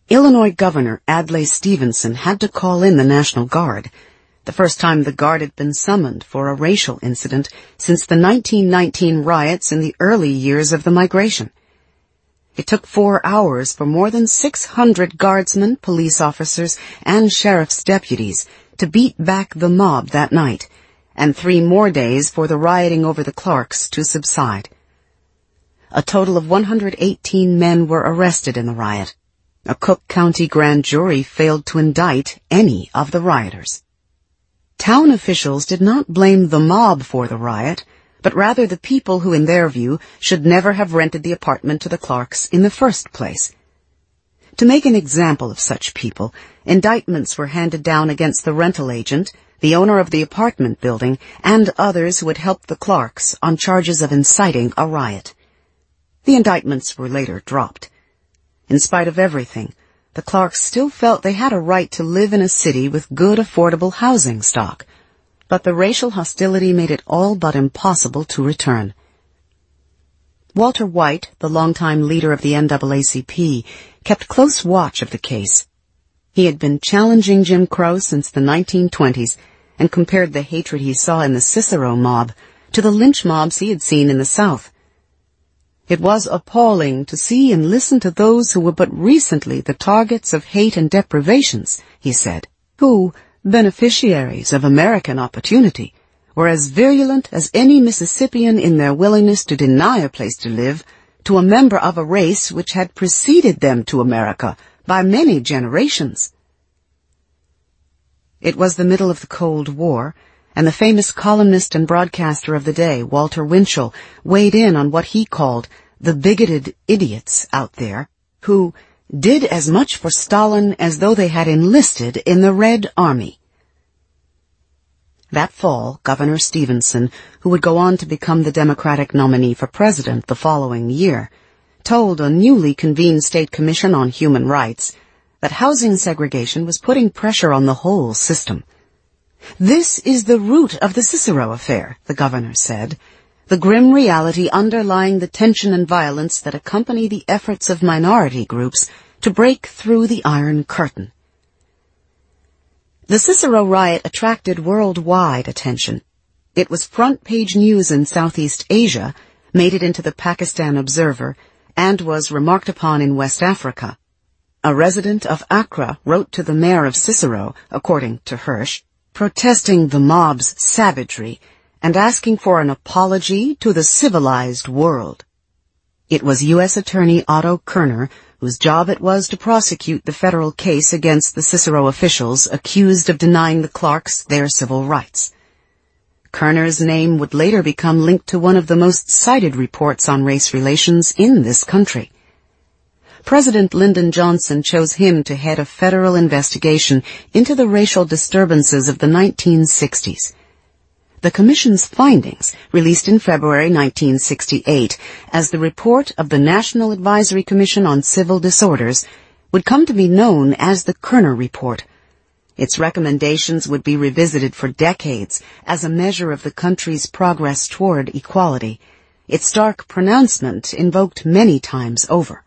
Illinois Governor Adlai Stevenson had to call in the National Guard, the first time the Guard had been summoned for a racial incident since the nineteen nineteen riots in the early years of the migration. It took four hours for more than six hundred guardsmen, police officers, and sheriff's deputies to beat back the mob that night, and three more days for the rioting over the Clarks to subside. A total of one hundred eighteen men were arrested in the riot. A Cook County grand jury failed to indict any of the rioters. Town officials did not blame the mob for the riot, but rather the people who, in their view, should never have rented the apartment to the Clarks in the first place. To make an example of such people, indictments were handed down against the rental agent, the owner of the apartment building, and others who had helped the Clarks on charges of inciting a riot. The indictments were later dropped. In spite of everything, the Clarks still felt they had a right to live in a city with good, affordable housing stock, but the racial hostility made it all but impossible to return. Walter White, the longtime leader of the N double A C P, kept close watch of the case. He had been challenging Jim Crow since the nineteen twenties and compared the hatred he saw in the Cicero mob to the lynch mobs he had seen in the South. It was appalling to see and listen to those who were but recently the targets of hate and deprivations, he said, who, beneficiaries of American opportunity, were as virulent as any Mississippian in their willingness to deny a place to live to a member of a race which had preceded them to America by many generations. It was the middle of the Cold War, and the famous columnist and broadcaster of the day, Walter Winchell, weighed in on what he called the bigoted idiots out there who did as much for Stalin as though they had enlisted in the Red Army. That fall, Governor Stevenson, who would go on to become the Democratic nominee for president the following year, told a newly convened state commission on human rights that housing segregation was putting pressure on the whole system. This is the root of the Cicero affair, the governor said, the grim reality underlying the tension and violence that accompany the efforts of minority groups to break through the Iron Curtain. The Cicero riot attracted worldwide attention. It was front-page news in Southeast Asia, made it into the Pakistan Observer, and was remarked upon in West Africa. A resident of Accra wrote to the mayor of Cicero, according to Hirsch, protesting the mob's savagery and asking for an apology to the civilized world. It was U S Attorney Otto Kerner, whose job it was to prosecute the federal case against the Cicero officials accused of denying the Clarks their civil rights. Kerner's name would later become linked to one of the most cited reports on race relations in this country. President Lyndon Johnson chose him to head a federal investigation into the racial disturbances of the nineteen sixties. The Commission's findings, released in February nineteen sixty-eight as the report of the National Advisory Commission on Civil Disorders, would come to be known as the Kerner Report. Its recommendations would be revisited for decades as a measure of the country's progress toward equality, its stark pronouncement invoked many times over.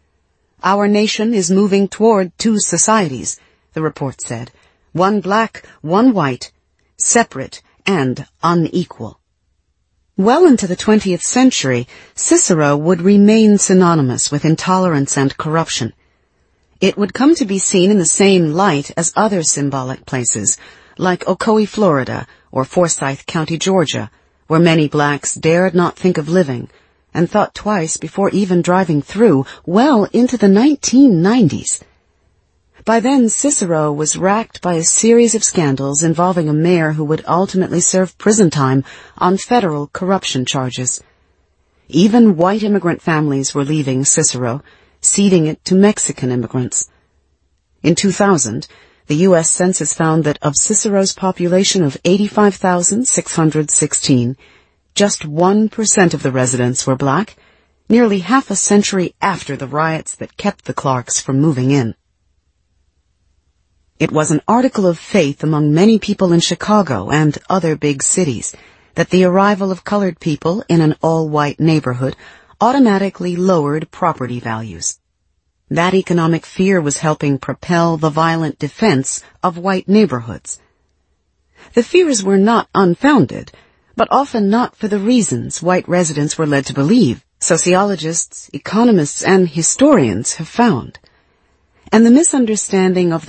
Our nation is moving toward two societies, the report said, one black, one white, separate and unequal. Well into the twentieth century, Cicero would remain synonymous with intolerance and corruption. It would come to be seen in the same light as other symbolic places, like Ocoee, Florida, or Forsyth County, Georgia, where many blacks dared not think of living, and thought twice before even driving through, well into the nineteen nineties. By then, Cicero was racked by a series of scandals involving a mayor who would ultimately serve prison time on federal corruption charges. Even white immigrant families were leaving Cicero, ceding it to Mexican immigrants. In two thousand, the U S Census found that of Cicero's population of eighty-five thousand six hundred sixteen, just one percent of the residents were black, nearly half a century after the riots that kept the Clarks from moving in. It was an article of faith among many people in Chicago and other big cities that the arrival of colored people in an all-white neighborhood automatically lowered property values. That economic fear was helping propel the violent defense of white neighborhoods. The fears were not unfounded, but often not for the reasons white residents were led to believe, sociologists, economists, and historians have found. And the misunderstanding of